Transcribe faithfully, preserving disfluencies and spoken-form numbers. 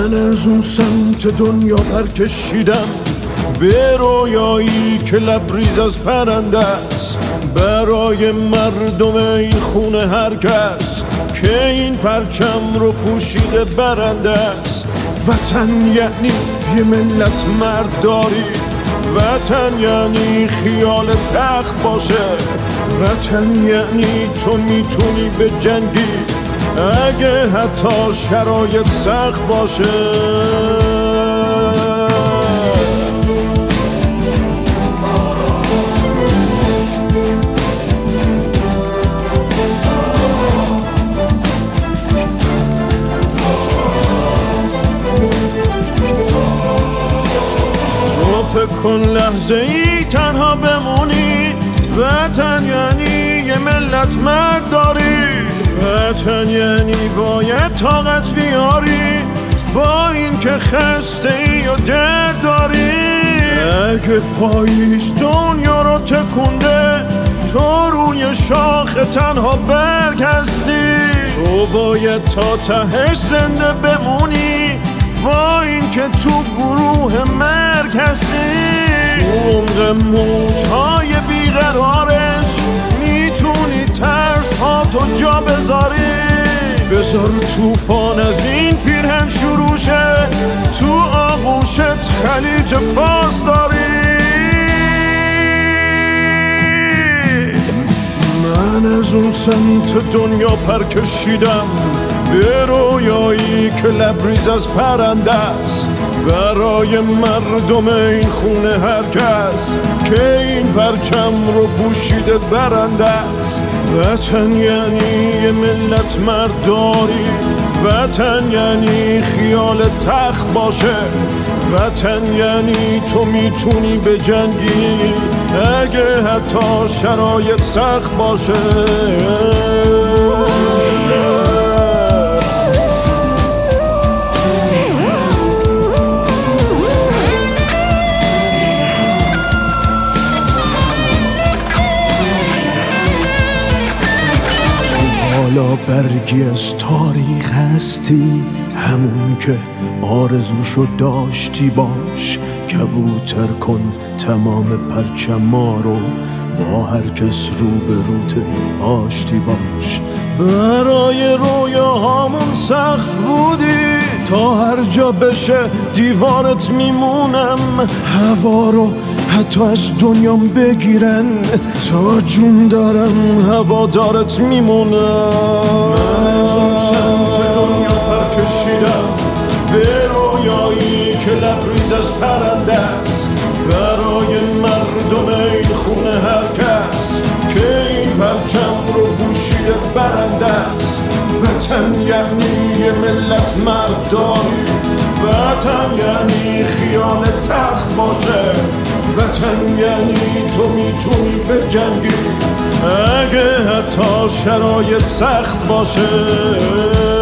من از اون سمت دنیا پر کشیدم به رویایی که لبریز از پرنده است، برای مردم این خونه هر کس که این پرچم رو پوشیده برنده است. وطن یعنی یه ملت مردداری، وطن یعنی خیال تخت باشه، وطن یعنی تو میتونی به جنگی اگه حتی شرایط سخت باشه. تو فکر کن لحظه ای تنها بمونی، وطن یعنی یه ملت مردداری، وطن یعنی باید طاقت بیاری با این که خسته ای و درد داری. اگه پاییش دنیا رو تکونده تو روی شاخ تنها برگ هستی، تو باید تا تهش زنده بمونی با این که تو گروه مرگ هستی. تو عمق موجهای بیقرارش میتونی ترس ها تو جا بذاری، بذار توفان از این پیرهن شروع شه، تو آغوشت خلیج فارس داری. من از اون سمت دنیا پر کشیدم به رویایی که لبریز از پرنده است، برای مردم این خونه هر کس که این پرچم رو پوشیده برنده است. وطن یعنی یه ملت مردداری، وطن یعنی خیال تخت باشه، وطن یعنی تو میتونی به جنگی اگه حتی شرایط سخت باشه. حالا برگی از تاریخ هستی، همون که آرزوشو داشتی باش، کبوتر کن تمام پرچما رو با هر کس رو به روت آشتی باش. برای رویاهامون سقف بودی، تا هر جا بشه دیوارت میمونم، هوا رو حتی از دنیام بگیرن تا جون دارم هوادارت میمونم. من از اون سمت دنیا پر کشیدم به رویایی که لبریز از پرنده است، برای مردم این خونه هر کس که این پرچم رو پوشیده برنده است. وطن یعنی یه ملت مردداری، وطن یعنی خیال تخت باشه، وطن یعنی تو میتونی به جنگی اگه حتی شرایط سخت باشه.